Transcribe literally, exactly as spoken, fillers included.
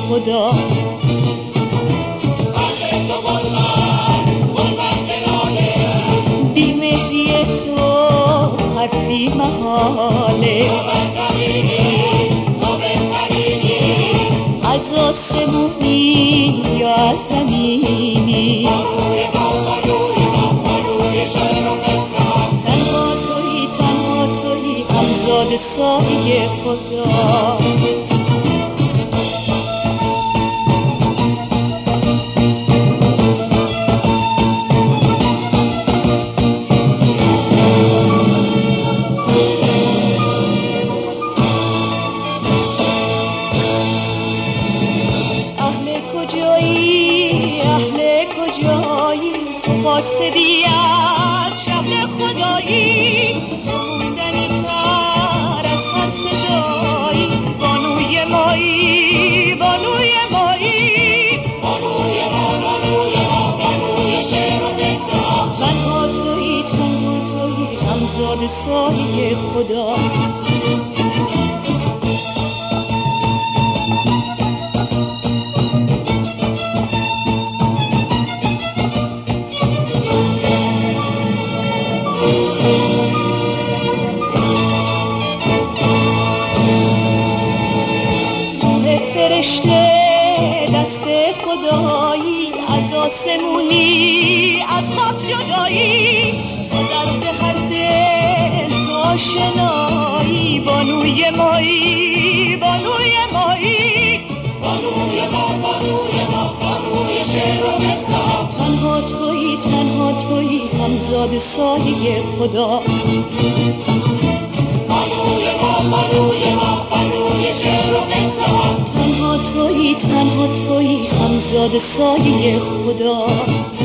خدا. بیمهری تو حرفی محاله، از آسمونی یا از زمینی، تنها تویی تنها تویی همزاد سایه خدا. قاصدی از شهر خدایی، موندنی تر از هر صدایی، بانوی مایی بانوی مایی، بانوی ما بانوی ما بانوی شعر و قصه ها. تنها تویی تنها تویی همزاد سایه خدا. دست خدایی، از آسمونی از خاک جدایی، تو درد هر دل تو آشنایی، بانوی مایی بانوی مایی، بانوی ما بانوی ما بانوی شعر و قصه ها. تنها تویی تنها تویی همزاد سایه خدا. بانوی ما بانوی ما بانوی شعر و قصه ها. تنها تویی تنها تویی همزاد سایه خدا.